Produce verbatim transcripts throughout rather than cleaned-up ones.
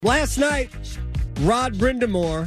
Last night, Rod Brindamore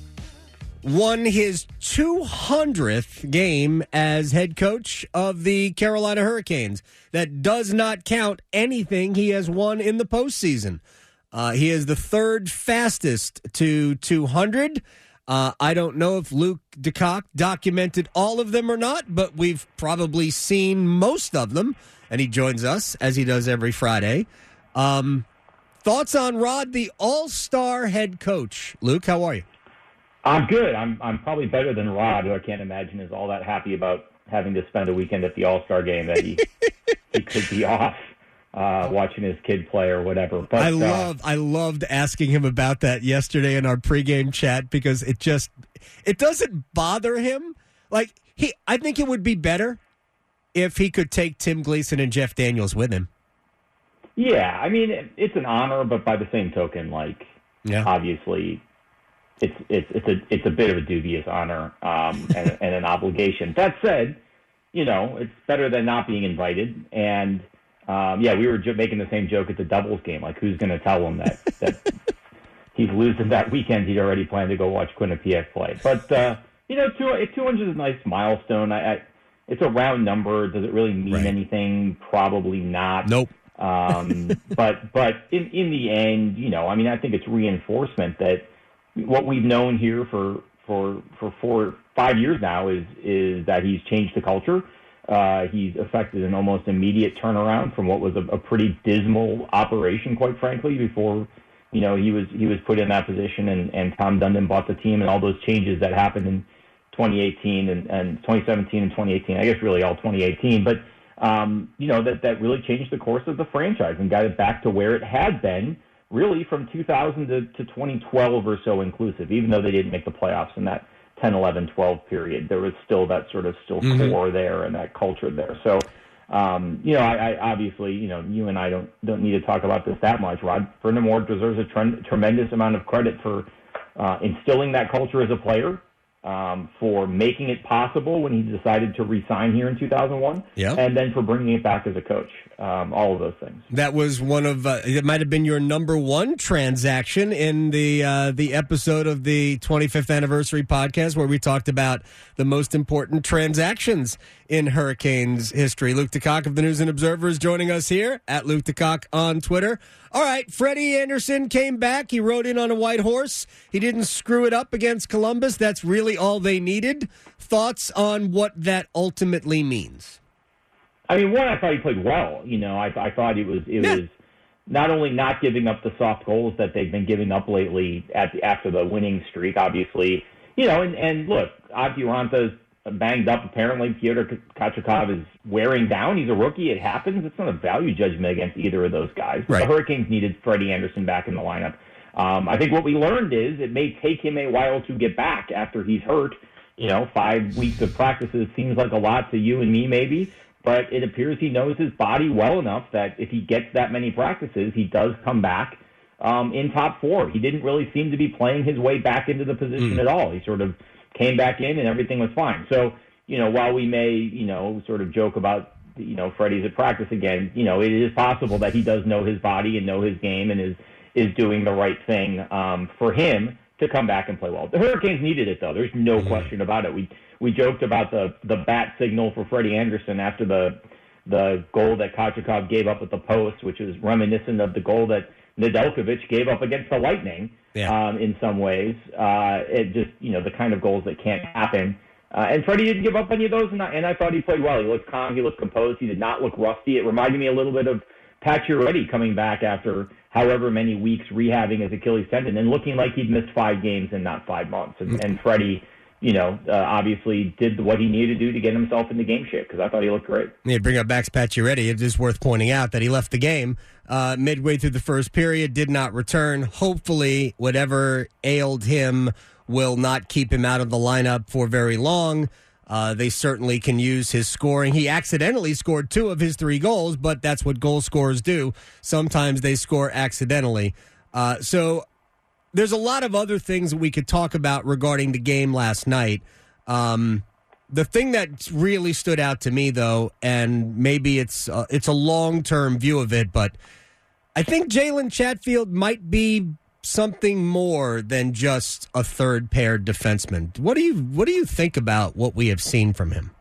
won his two hundredth game as head coach of the Carolina Hurricanes. That does not count anything he has won in the postseason. Uh, he is the third fastest to two hundred. Uh, I don't know if Luke DeCock documented all of them or not, but we've probably seen most of them, and he joins us, as he does every Friday. Um, thoughts on Rod, the all-star head coach? Luke, how are you? I'm good. I'm I'm probably better than Rod, who I can't imagine is all that happy about having to spend a weekend at the All-Star game that he, he could be off uh, watching his kid play or whatever. But I love uh, I loved asking him about that yesterday in our pregame chat because it just it doesn't bother him. Like he I think it would be better if he could take Tim Gleason and Jeff Daniels with him. Yeah, I mean it, it's an honor, but by the same token, like yeah. obviously It's it's it's a it's a bit of a dubious honor um, and, and an obligation. That said, you know it's better than not being invited. And um, yeah, we were jo- making the same joke at the doubles game. Like, who's going to tell him that that he's losing that weekend? He'd already planned to go watch Quinnipiac play. But uh, you know, two two hundred is a nice milestone. I, I, it's a round number. Does it really mean right. anything? Probably not. Nope. um, but but in in the end, you know, I mean, I think it's reinforcement that what we've known here for, for, for four, five years now is, is that he's changed the culture. Uh, he's effected an almost immediate turnaround from what was a, a pretty dismal operation, quite frankly, before, you know, he was, he was put in that position and, and Tom Dundon bought the team and all those changes that happened in twenty eighteen and, and twenty seventeen and twenty eighteen, I guess really all twenty eighteen. But, um, you know, that, that really changed the course of the franchise and got it back to where it had been really from two thousand to, to twenty twelve or so inclusive, even though they didn't make the playoffs in that ten, eleven, twelve period. There was still that sort of still mm-hmm. core there and that culture there. So, um, you know, I, I obviously, you know, you and I don't don't need to talk about this that much. Rod Brindamore deserves a tre- tremendous amount of credit for uh, instilling that culture as a player, um, for making it possible when he decided to re-sign here in two thousand one, yep. and then for bringing it back as a coach. Um, all of those things. That was one of uh, it might have been your number one transaction in the uh, the episode of the twenty-fifth anniversary podcast where we talked about the most important transactions in Hurricanes history. Luke DeCock of the News and Observer is joining us here at Luke DeCock on Twitter. All right, Freddie Andersen came back. He rode in on a white horse. He didn't screw it up against Columbus. That's really all they needed. Thoughts on what that ultimately means? I mean, one, I thought he played well. You know, I, I thought it was it yeah. was not only not giving up the soft goals that they've been giving up lately at the, after the winning streak, obviously. You know, and, and look, Antti Ranta's banged up. Apparently, Pyotr Kochetkov is wearing down. He's a rookie. It happens. It's not a value judgment against either of those guys. Right. The Hurricanes needed Freddie Andersen back in the lineup. Um, I think what we learned is it may take him a while to get back after he's hurt. You know, five weeks of practices seems like a lot to you and me, maybe. But it appears he knows his body well enough that if he gets that many practices, he does come back um, in top four. He didn't really seem to be playing his way back into the position mm. at all. He sort of came back in and everything was fine. So, you know, while we may, you know, sort of joke about, you know, Freddie's at practice again, you know, it is possible that he does know his body and know his game and is, is doing the right thing um, for him to come back and play well. The Hurricanes needed it, though. There's no mm. question about it. We We joked about the, the bat signal for Freddie Andersen after the the goal that Kochetkov gave up at the post, which is reminiscent of the goal that Nedeljkovic gave up against the Lightning yeah. um, in some ways. Uh, it just, you know, the kind of goals that can't happen. Uh, and Freddie didn't give up any of those, and I, and I thought he played well. He looked calm. He looked composed. He did not look rusty. It reminded me a little bit of Pacioretty coming back after however many weeks rehabbing his Achilles tendon and looking like he'd missed five games in not five months. And, and Freddie, you know, uh, obviously did what he needed to do to get himself into game shape because I thought he looked great. Yeah, bring up Max Pacioretty. It is worth pointing out that he left the game uh, midway through the first period, did not return. Hopefully, whatever ailed him will not keep him out of the lineup for very long. Uh, they certainly can use his scoring. He accidentally scored two of his three goals, but that's what goal scorers do. Sometimes they score accidentally. Uh, so there's a lot of other things that we could talk about regarding the game last night. Um, the thing that really stood out to me, though, and maybe it's uh, it's a long-term view of it, but I think Jalen Chatfield might be something more than just a third pair defenseman. What do you what do you think about what we have seen from him?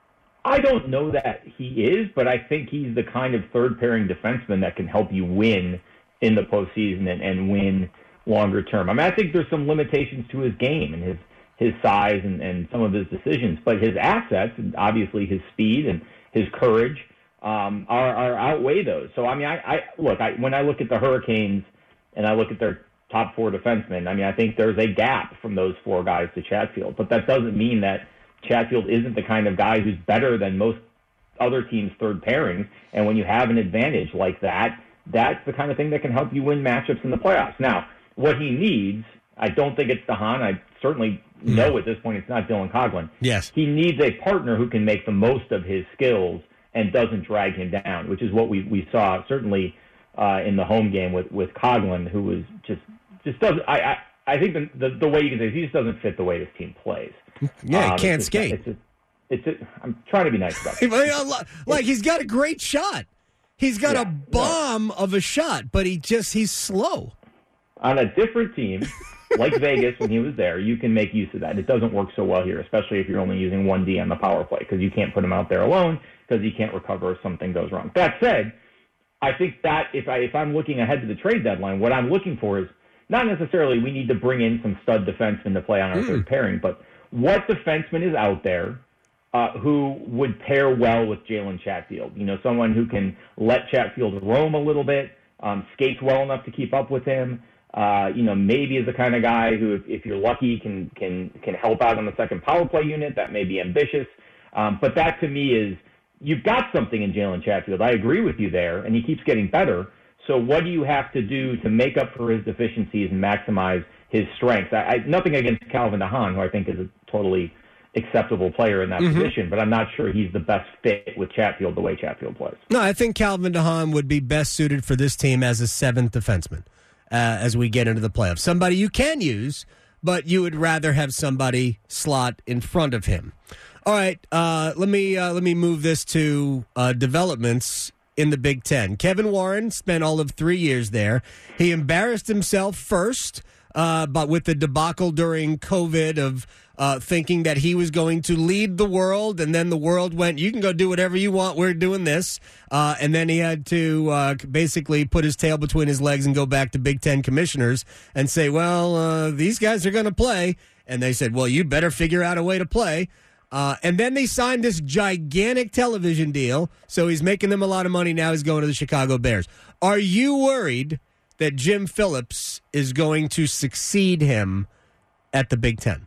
I don't know that he is, but I think he's the kind of third pairing defenseman that can help you win in the postseason and, and win longer term. I mean, I think there's some limitations to his game and his his size and, and some of his decisions, but his assets and obviously his speed and his courage um, are, are outweigh those. So I mean, I, I look I, when I look at the Hurricanes and I look at their top four defensemen, I mean, I think there's a gap from those four guys to Chatfield, but that doesn't mean that Chatfield isn't the kind of guy who's better than most other teams' third pairings. And when you have an advantage like that, that's the kind of thing that can help you win matchups in the playoffs. Now, what he needs, I don't think it's DeHaan. I certainly know at this point it's not Dylan Coghlan. Yes. He needs a partner who can make the most of his skills and doesn't drag him down, which is what we, we saw certainly uh, in the home game with, with Coghlan, who was just just doesn't. I I, I think the, the the way you can say it, he just doesn't fit the way this team plays. Yeah, um, he can't it's skate. Just, it's just, it's a, I'm trying to be nice about it. Like he's got a great shot. He's got yeah, a bomb yeah. of a shot, but he just he's slow. On a different team, like Vegas when he was there, you can make use of that. It doesn't work so well here, especially if you're only using one D on the power play, because you can't put him out there alone because he can't recover if something goes wrong. That said, I think that if, I, if I'm looking ahead to the trade deadline, what I'm looking for is not necessarily we need to bring in some stud defensemen to play on our mm. third pairing, but what defenseman is out there uh, who would pair well with Jalen Chatfield? You know, someone who can let Chatfield roam a little bit, um, skates well enough to keep up with him. Uh, you know, maybe is the kind of guy who, if, if you're lucky, can can can help out on the second power play unit. That may be ambitious, um, but that to me is you've got something in Jalen Chatfield. I agree with you there, and he keeps getting better. So what do you have to do to make up for his deficiencies and maximize his strengths? I, I, nothing against Calvin DeHaan, who I think is a totally acceptable player in that mm-hmm. position, but I'm not sure he's the best fit with Chatfield the way Chatfield plays. No, I think Calvin DeHaan would be best suited for this team as a seventh defenseman. Uh, as we get into the playoffs. Somebody you can use, but you would rather have somebody slot in front of him. All right, uh, let me uh, let me move this to uh, developments in the Big Ten. Kevin Warren spent all of three years there. He embarrassed himself first, uh, but with the debacle during COVID of uh, thinking that he was going to lead the world, and then the world went, you can go do whatever you want, we're doing this. Uh, and then he had to uh, basically put his tail between his legs and go back to Big Ten commissioners and say, well, uh, these guys are going to play. And they said, well, you better figure out a way to play. Uh, and then they signed this gigantic television deal, so he's making them a lot of money. Now he's going to the Chicago Bears. Are you worried that Jim Phillips is going to succeed him at the Big Ten?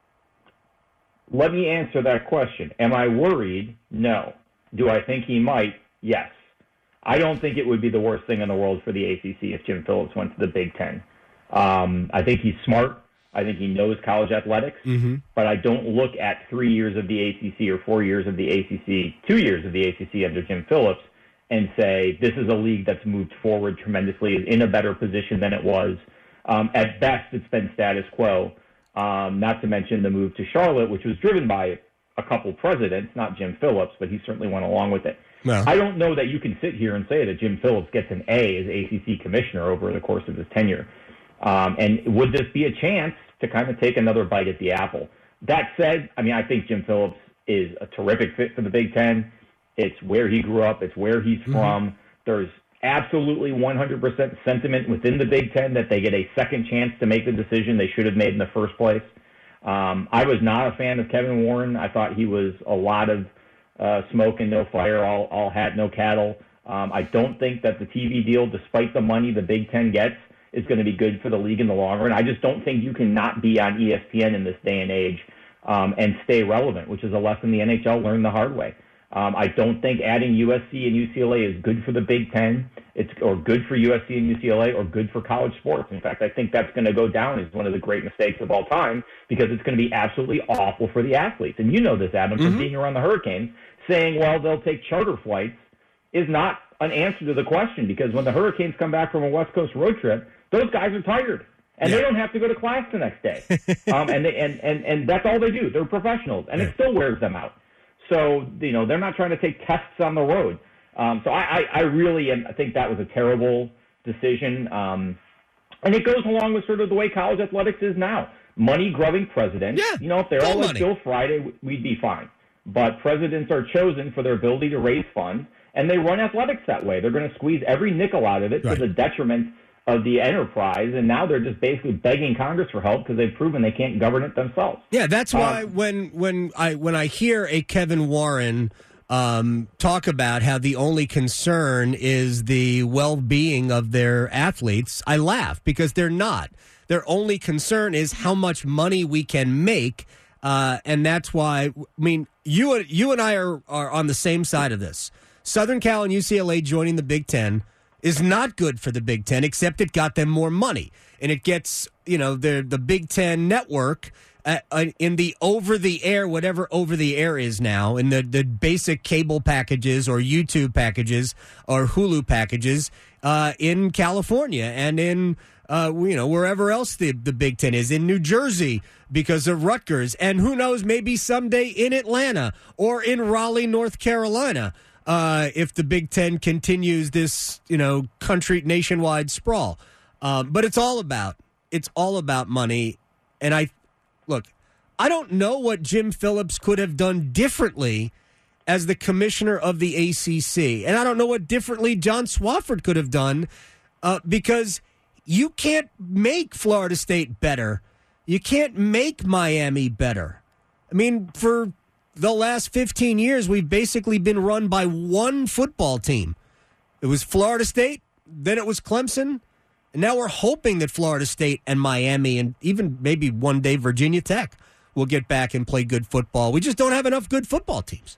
Let me answer that question. Am I worried? No. Do I think he might? Yes. I don't think it would be the worst thing in the world for the A C C if Jim Phillips went to the Big Ten. Um, I think he's smart. I think he knows college athletics. Mm-hmm. But I don't look at three years of the A C C or four years of the A C C, two years of the A C C under Jim Phillips, and say this is a league that's moved forward tremendously, is in a better position than it was. Um, at best, it's been status quo. Um, not to mention the move to Charlotte, which was driven by a couple presidents, not Jim Phillips, but he certainly went along with it. No. I don't know that you can sit here and say that Jim Phillips gets an A as A C C commissioner over the course of his tenure. Um, and would this be a chance to kind of take another bite at the apple? That said, I mean, I think Jim Phillips is a terrific fit for the Big Ten. It's where he grew up. It's where he's mm-hmm. from. There's absolutely one hundred percent sentiment within the Big Ten that they get a second chance to make the decision they should have made in the first place. Um, I was not a fan of Kevin Warren. I thought he was a lot of uh, smoke and no fire, all, all hat, no cattle. Um, I don't think that the T V deal, despite the money the Big Ten gets, is going to be good for the league in the long run. I just don't think you can not be on E S P N in this day and age um, and stay relevant, which is a lesson the N H L learned the hard way. Um, I don't think adding U S C and U C L A is good for the Big Ten, it's or good for U S C and U C L A, or good for college sports. In fact, I think that's going to go down as one of the great mistakes of all time, because it's going to be absolutely awful for the athletes. And you know this, Adam, from mm-hmm. being around the Hurricanes, saying, well, they'll take charter flights is not an answer to the question, because when the Hurricanes come back from a West Coast road trip, those guys are tired. And yeah. they don't have to go to class the next day. um, and, they, and, and, and that's all they do. They're professionals, and yeah. it still wears them out. So, you know, they're not trying to take tests on the road. Um, so I, I, I really am, I think that was a terrible decision. Um, And it goes along with sort of the way college athletics is now. Money-grubbing presidents. Yeah, you know, if they're all money. like Bill Friday, we'd be fine. But presidents are chosen for their ability to raise funds, and they run athletics that way. They're going to squeeze every nickel out of it right. to the detriment of the enterprise, and now they're just basically begging Congress for help because they've proven they can't govern it themselves. Yeah, that's why um, when when I when I hear a Kevin Warren um, talk about how the only concern is the well-being of their athletes, I laugh because they're not. Their only concern is how much money we can make, uh, and that's why. I mean, you you and I are are on the same side of this. Southern Cal and U C L A joining the Big Ten is not good for the Big Ten, except it got them more money. And it gets, you know, the the Big Ten network uh, uh, in the over-the-air, whatever over-the-air is now, in the, the basic cable packages or YouTube packages or Hulu packages uh, in California and in, uh, you know, wherever else the, the Big Ten is, in New Jersey because of Rutgers, and who knows, maybe someday in Atlanta or in Raleigh, North Carolina. Uh, if the Big Ten continues this, you know, country nationwide sprawl, um, but it's all about it's all about money. And I look, I don't know what Jim Phillips could have done differently as the commissioner of the A C C, and I don't know what differently John Swofford could have done uh, because you can't make Florida State better, you can't make Miami better. I mean, for the last fifteen years, we've basically been run by one football team. It was Florida State, then it was Clemson, and now we're hoping that Florida State and Miami and even maybe one day Virginia Tech will get back and play good football. We just don't have enough good football teams.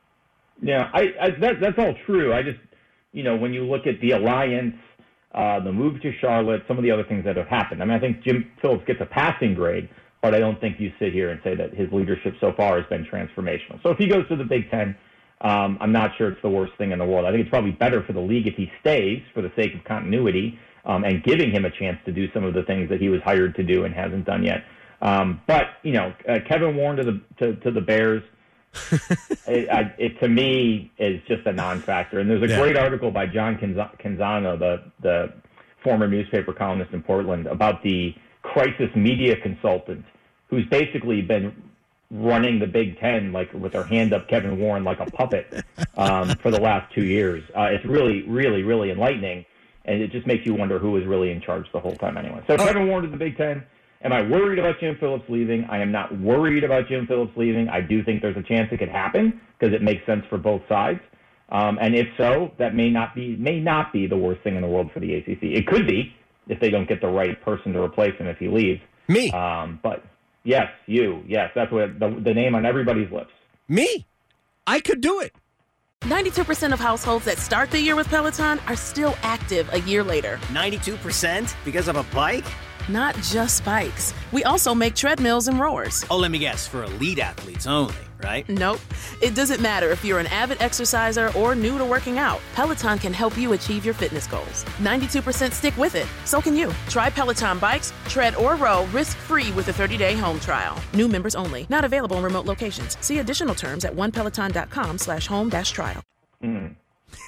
Yeah, I, I that, that's all true. I just, you know, when you look at the alliance, uh, the move to Charlotte, some of the other things that have happened. I mean, I think Jim Phillips gets a passing grade, but I don't think you sit here and say that his leadership so far has been transformational. So if he goes to the Big Ten, um, I'm not sure it's the worst thing in the world. I think it's probably better for the league if he stays for the sake of continuity um, and giving him a chance to do some of the things that he was hired to do and hasn't done yet. Um, but, you know, uh, Kevin Warren to the to, to the Bears, it, I, it to me is just a non-factor. And there's a yeah. great article by John Canzano, the, the former newspaper columnist in Portland, about the crisis media consultant who's basically been running the Big Ten like with her hand up Kevin Warren like a puppet um, for the last two years. Uh, it's really, really, really enlightening, and it just makes you wonder who was really in charge the whole time anyway. So oh. Kevin Warren to the Big Ten. Am I worried about Jim Phillips leaving? I am not worried about Jim Phillips leaving. I do think there's a chance it could happen because it makes sense for both sides. Um, and if so, that may not be may not be the worst thing in the world for the A C C. It could be if they don't get the right person to replace him if he leaves. Me. Um, but yes, you. Yes, that's what the, the name on everybody's lips. Me. I could do it. ninety-two percent of households that start the year with Peloton are still active a year later. ninety-two percent because of a bike? Not just bikes. We also make treadmills and rowers. Oh, let me guess, for elite athletes only, right? Nope. It doesn't matter if you're an avid exerciser or new to working out. Peloton can help you achieve your fitness goals. ninety-two percent stick with it. So can you. Try Peloton bikes, tread, or row risk-free with a thirty-day home trial. New members only. Not available in remote locations. See additional terms at onepeloton.com slash home dash trial. Mm.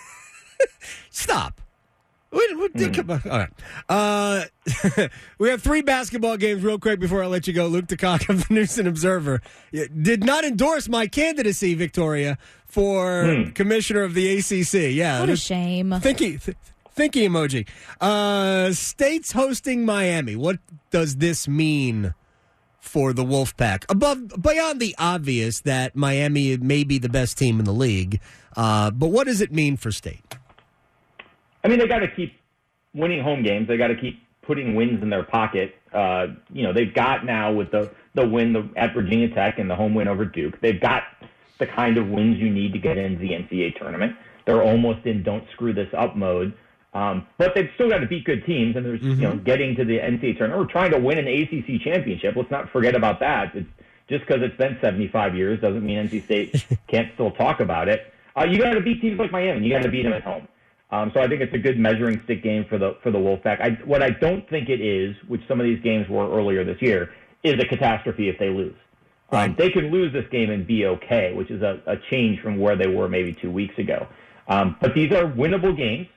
Stop. Wait, wait, mm. Come on. All right. Uh, we have three basketball games real quick before I let you go. Luke DeCock of the News and Observer did not endorse my candidacy, Victoria, for mm. commissioner of the A C C. Yeah, what a shame. Thinky, th- thinky emoji. Uh, states hosting Miami. What does this mean for the Wolfpack? Above, beyond the obvious that Miami may be the best team in the league, uh, but what does it mean for State? I mean, they got to keep winning home games. They got to keep putting wins in their pocket. Uh, you know, they've got now with the, the win the, at Virginia Tech and the home win over Duke, they've got the kind of wins you need to get into the N C double A tournament. They're almost in don't screw this up mode. Um, but they've still got to beat good teams, and there's, mm-hmm. you know, getting to the N C double A tournament or trying to win an A C C championship. Let's not forget about that. It's just because it's been seventy-five years doesn't mean N C State can't still talk about it. Uh, you got to beat teams like Miami. You got to beat them at home. Um, so I think it's a good measuring stick game for the for the Wolfpack. I, what I don't think it is, which some of these games were earlier this year, is a catastrophe if they lose. Um, they can lose this game and be okay, which is a, a change from where they were maybe two weeks ago. Um, but these are winnable games.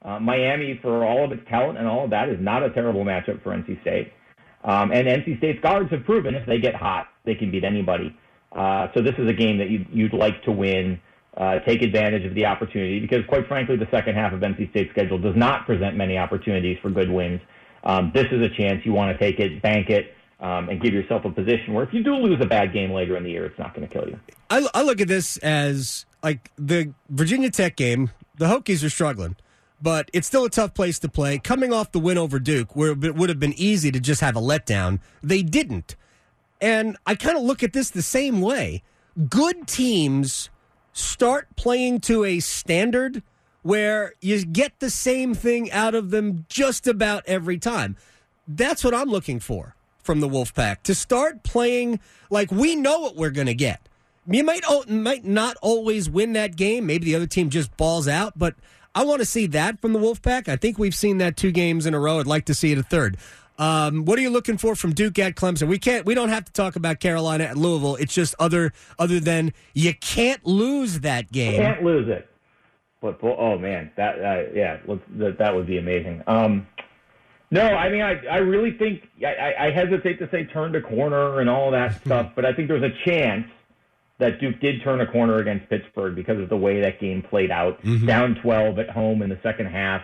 Uh, Miami, for all of its talent and all of that, is not a terrible matchup for N C State. Um, and N C State's guards have proven if they get hot, they can beat anybody. Uh, so this is a game that you'd, you'd like to win, uh, take advantage of the opportunity, because quite frankly, the second half of N C State's schedule does not present many opportunities for good wins. Um, this is a chance you want to take it, bank it, um, and give yourself a position where if you do lose a bad game later in the year, it's not going to kill you. I, I look at this as like the Virginia Tech game. The Hokies are struggling, but it's still a tough place to play. Coming off the win over Duke, where it would have been easy to just have a letdown, they didn't. And I kind of look at this the same way. Good teams start playing to a standard where you get the same thing out of them just about every time. That's what I'm looking for from the Wolfpack, to start playing like we know what we're going to get. You might might not always win that game. Maybe the other team just balls out, but I want to see that from the Wolfpack. I think we've seen that two games in a row. I'd like to see it a third. Um, what are you looking for from Duke at Clemson? We can't. We don't have to talk about Carolina at Louisville. It's just other other than you can't lose that game. Can't lose it. But oh man, that uh, yeah, that, that would be amazing. Um, no, I mean, I I really think I, I hesitate to say turn the corner and all that stuff, but I think there's a chance that Duke did turn a corner against Pittsburgh because of the way that game played out. Mm-hmm. Down twelve at home in the second half.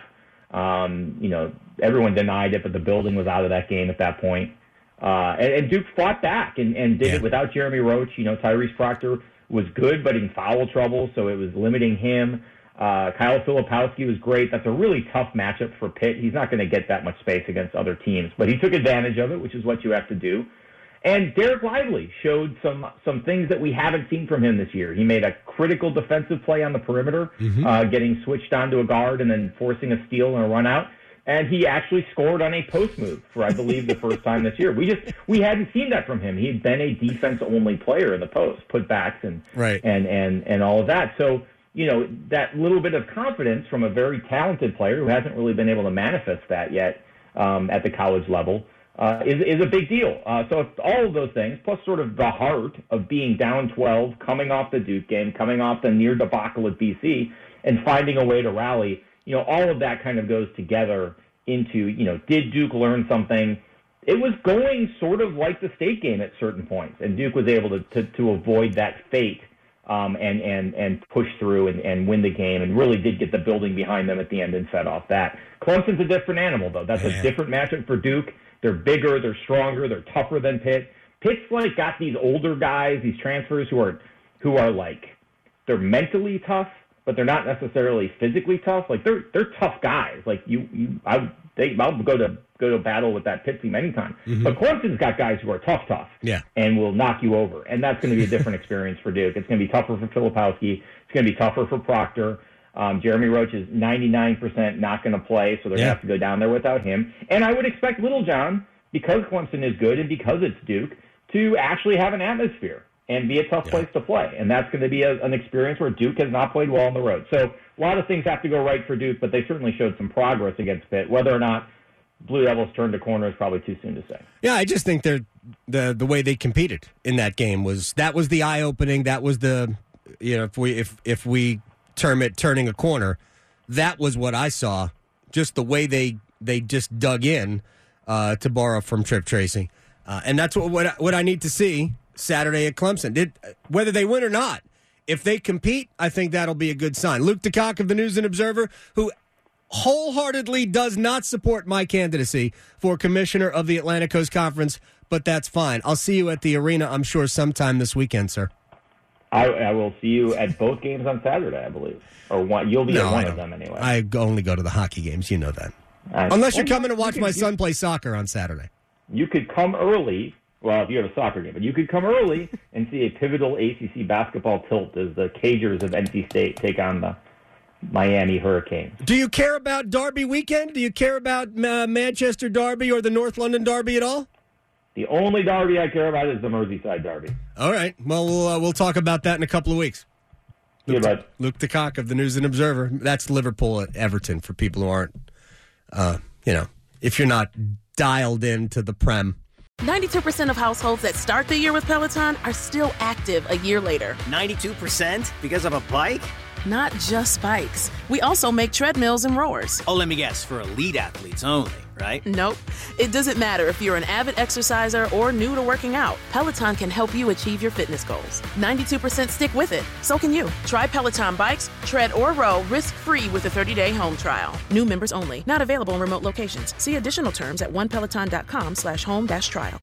Um, you know, everyone denied it, but the building was out of that game at that point. Uh, and, and Duke fought back and, and did yeah. it without Jeremy Roach. You know, Tyrese Proctor was good, but in foul trouble, so it was limiting him. Uh, Kyle Filipowski was great. That's a really tough matchup for Pitt. He's not going to get that much space against other teams, but he took advantage of it, which is what you have to do. And Derek Lively showed some some things that we haven't seen from him this year. He made a critical defensive play on the perimeter, mm-hmm. uh, getting switched onto a guard and then forcing a steal and a run out. And he actually scored on a post move for, I believe, the first time this year. We just we hadn't seen that from him. He had been a defense-only player in the post, putbacks and right. and, and and all of that. So, you know, that little bit of confidence from a very talented player who hasn't really been able to manifest that yet um, at the college level uh, is is a big deal. Uh, so it's all of those things, plus sort of the heart of being down twelve, coming off the Duke game, coming off the near debacle at B C, and finding a way to rally. You know, all of that kind of goes together into, you know, did Duke learn something? It was going sort of like the state game at certain points, and Duke was able to to, to avoid that fate um, and, and, and push through and, and win the game, and really did get the building behind them at the end and fed off that. Clemson's a different animal, though. That's a different matchup for Duke. They're bigger, they're stronger, they're tougher than Pitt. Pitt's like got these older guys, these transfers who are who are like, they're mentally tough, but they're not necessarily physically tough. Like they're they're tough guys. Like you, you I they I'll go to go to battle with that Pitt team anytime. Mm-hmm. But Clemson's got guys who are tough, tough, yeah, and will knock you over. And that's going to be a different experience for Duke. It's going to be tougher for Filipowski. It's going to be tougher for Proctor. Um, Jeremy Roach is ninety-nine percent not going to play, so they're yeah. going to have to go down there without him. And I would expect Littlejohn, because Clemson is good and because it's Duke, to actually have an atmosphere and be a tough yeah. place to play. And that's going to be a, an experience where Duke has not played well on the road. So a lot of things have to go right for Duke, but they certainly showed some progress against Pitt. Whether or not Blue Devils turned a corner is probably too soon to say. Yeah, I just think they're the the way they competed in that game was that was the eye opening. That was the you know if we if if we term it turning a corner, that was what I saw. Just the way they they just dug in, uh, to borrow from Trip Tracy, uh, and that's what what what I need to see Saturday at Clemson. Did whether they win or not, if they compete, I think that'll be a good sign. Luke DeCock of the News and Observer, who wholeheartedly does not support my candidacy for commissioner of the Atlantic Coast Conference, but that's fine. I'll see you at the arena, I'm sure, sometime this weekend, sir. I, I will see you at both games on Saturday, I believe. Or one, you'll be no, at one of them anyway. I only go to the hockey games, you know that. I, Unless you're coming to watch you could, my you, son play soccer on Saturday. You could come early. Well, if you have a soccer game, but you could come early and see a pivotal A C C basketball tilt as the Cagers of N C State take on the Miami Hurricanes. Do you care about Derby weekend? Do you care about uh, Manchester Derby or the North London Derby at all? The only Derby I care about is the Merseyside Derby. All right. Well, we'll, uh, we'll talk about that in a couple of weeks. Luke, yeah, but Luke DeCock of the News and Observer. That's Liverpool at Everton for people who aren't, uh, you know, if you're not dialed into the Prem. ninety-two percent of households that start the year with Peloton are still active a year later. ninety-two percent because of a bike? not just bikes. We also make treadmills and rowers. Oh, let me guess, for elite athletes only, right? Nope. It doesn't matter if you're an avid exerciser or new to working out. Peloton can help you achieve your fitness goals. ninety-two percent stick with it. So can you. Try Peloton bikes, tread, or row risk-free with a thirty-day home trial. New members only. Not available in remote locations. See additional terms at onepeloton.com slash home dash trial.